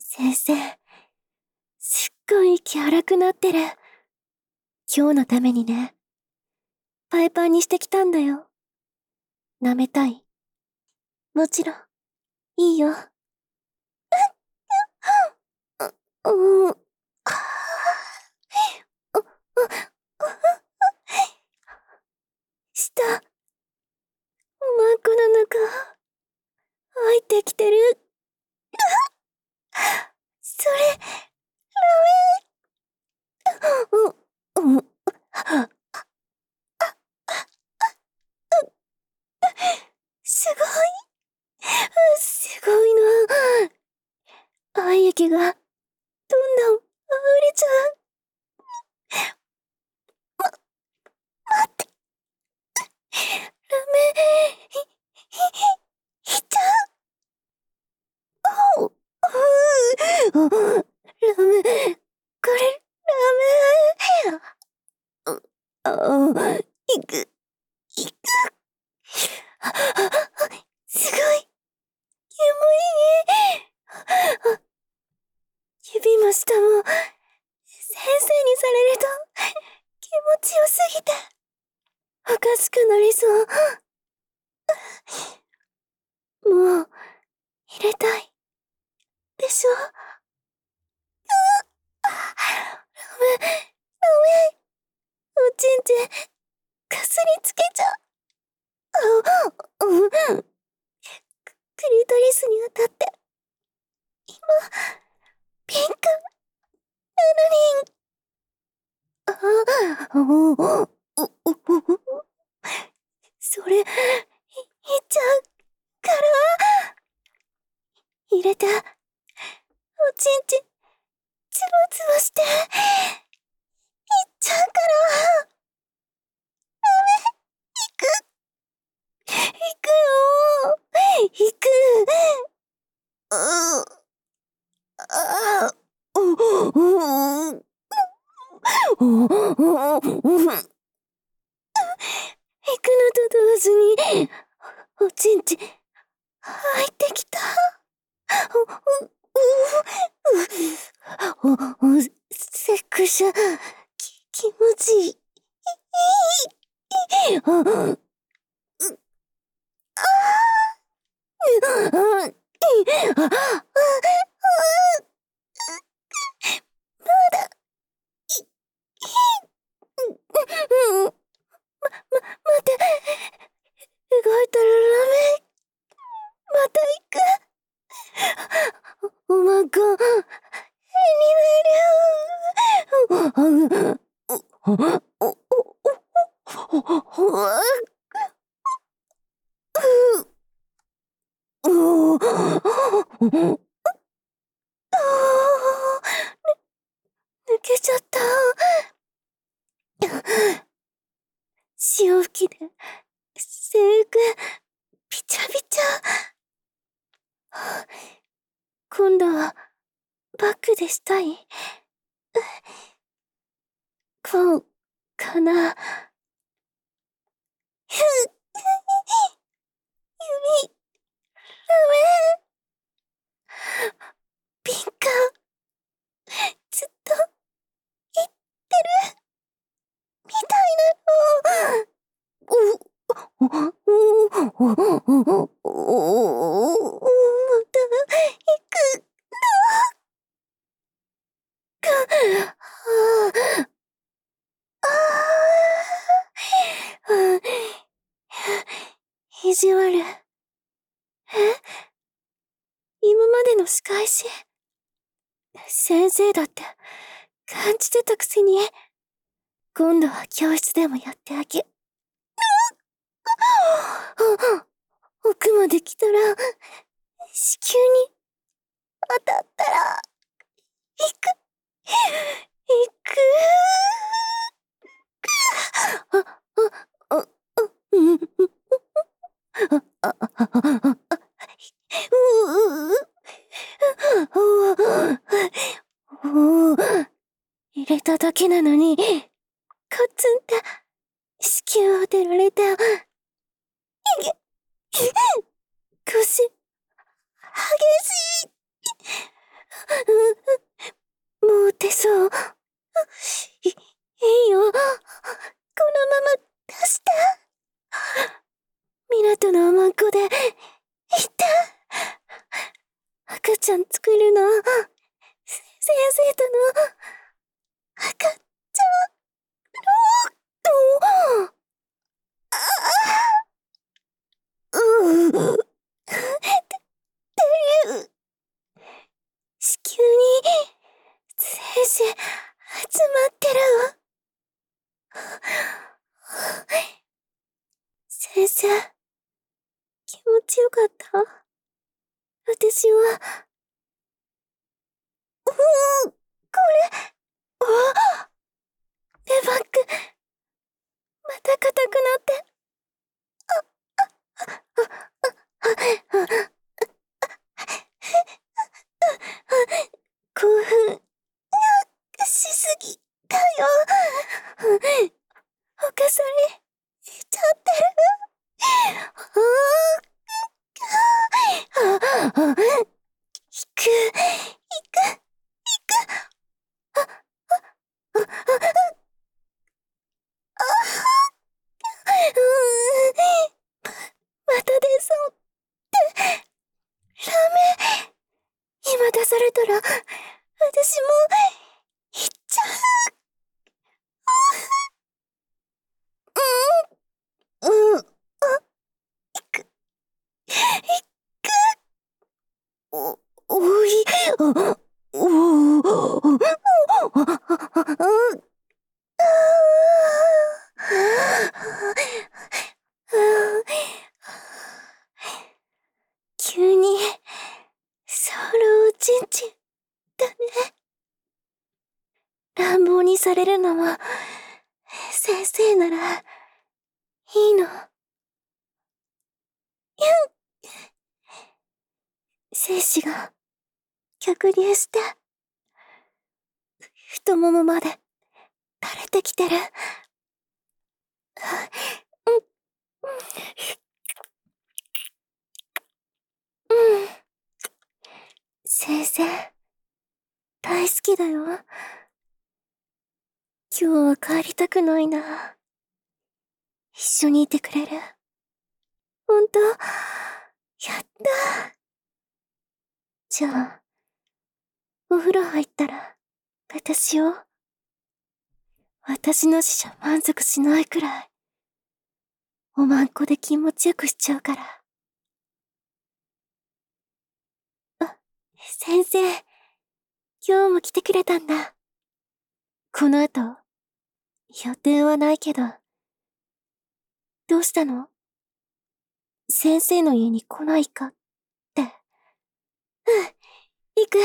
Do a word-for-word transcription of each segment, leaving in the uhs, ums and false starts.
先生、すっごい息荒くなってる。今日のためにね。パイパンにしてきたんだよ。舐めたい？もちろん、いいよ。う、う、う、下、おまんこの中、入ってきてる。それ、ラメ。う、う、すごい。すごいな。愛液が、どんどん溢れちゃう。ま、待って。ラメ、ひ、ひ、ひ、ひちゃう。お、う、う、ラメ、これ、ラメ。う、あ、いく、いく。すごい。煙い。指も舌も、先生にされると、気持ちよすぎて、おかしくなりそう。もう、入れたい。でしょ？ラメ、ラメ、おちんちん、かすりつけちゃう。あ、うん。クリトリスに当たって、今、ピンク、なのに、あ、お、お、お、それ、い、いっちゃうから、入れて、おちんちん、つぶつぶして、いっちゃうから、ダメ、行く、行くよー、行く、う、あ、う、う、う、行くのと同時に、おちんちん、入ってきた。お、お、お、お、セクシャ、き、気持ちいい。いい。あ、う、あー、あ、あ、まだ、い、いい。うん、ま、ま、待って。動いたらラメ。また行く。お、おまんこ、になる。お、お、お、お、お、お、お、抜けちゃった。潮吹きで、制服、びちゃびちゃ。今度は、バックでしたい？こう、かな。ふっ、指、ラメ、ピンカー、ずっと、言ってる、みたいなの。お、お、お、お、お、お、また、行くのか、はぁ、あー、意地悪。え？今までの仕返し？先生だって感じてたくせに。今度は教室でもやってあげ。奥まで来たら、子宮に当たったら、行く、行く。あ、あ、あ、あ、うん、あ、あ、あ、あ、あ、うう、お、入れただけなのに、コツンって、子宮を出られた。いけ、腰、激しい。 と、い、いいよ。このまま出して。ミナとのおまんこで、行って。赤ちゃん作るの、先生との、赤ちゃん、ロード。ああ、うう、て、てる。子宮に、精子、集まってるわ。先生、気持ちよかった？私は、うー、これ、あ、レバック、また硬くなって、興奮しすぎだよ。おかさりしちゃってる。ああ、行く、行く、行く。また出そうって。ダメ。今出されたら、私も、行っちゃう。うん、うん、あ、行く、行く。お、おい、あ、おお、急に、ソロおちんちんだね。乱暴にされるのも、先生なら、いいの。精子が、逆流して、太ももまで、垂れてきてる。うん、うん。先生、大好きだよ。今日は帰りたくないな。一緒にいてくれる？ほんと？やった。じゃあ、お風呂入ったら、私を、私の死じゃ満足しないくらい、おまんこで気持ちよくしちゃうから。あ、先生、今日も来てくれたんだ。この後、予定はないけど、どうしたの？先生の家に来ないかって。うん、行く。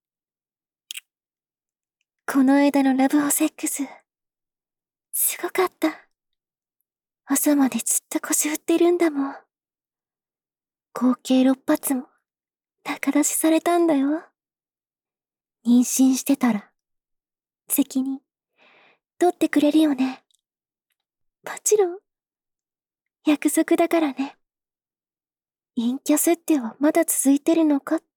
この間のラブホセックス、すごかった。朝までずっと腰振ってるんだもん。合計ろっぱつも、高出しされたんだよ。妊娠してたら、責任、取ってくれるよね。もちろん、約束だからね。陰キャ設定はまだ続いてるのかって？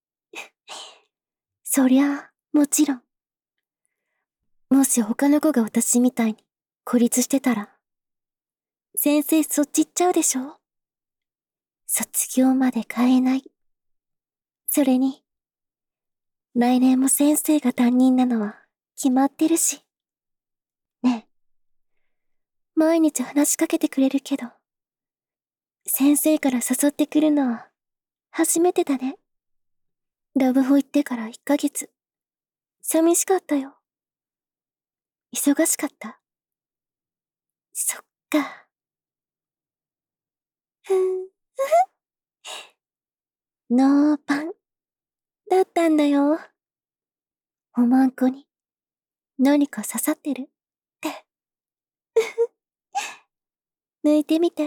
そりゃあ、もちろん。もし他の子が私みたいに孤立してたら、先生そっち行っちゃうでしょ？卒業まで変えない。それに、来年も先生が担任なのは決まってるし。ねえ、毎日話しかけてくれるけど、先生から誘ってくるのは初めてだね。ラブホ行ってからいっかげつ。寂しかったよ。忙しかった。そっか。ふん、ノーパン。だったんだよ。おまんこに何か刺さってるって。抜いてみて。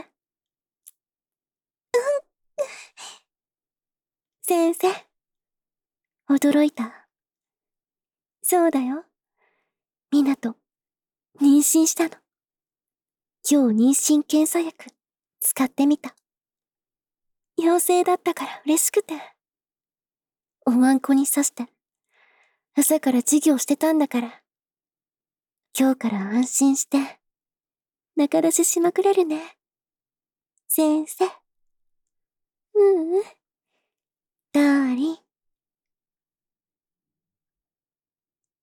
先生。驚いた？そうだよ。みなと、妊娠したの。今日妊娠検査薬、使ってみた。陽性だったから嬉しくて。おまんこに刺して、 朝から授業してたんだから。今日から安心して、中出ししまくれるね。先生。ううん。ダーリン。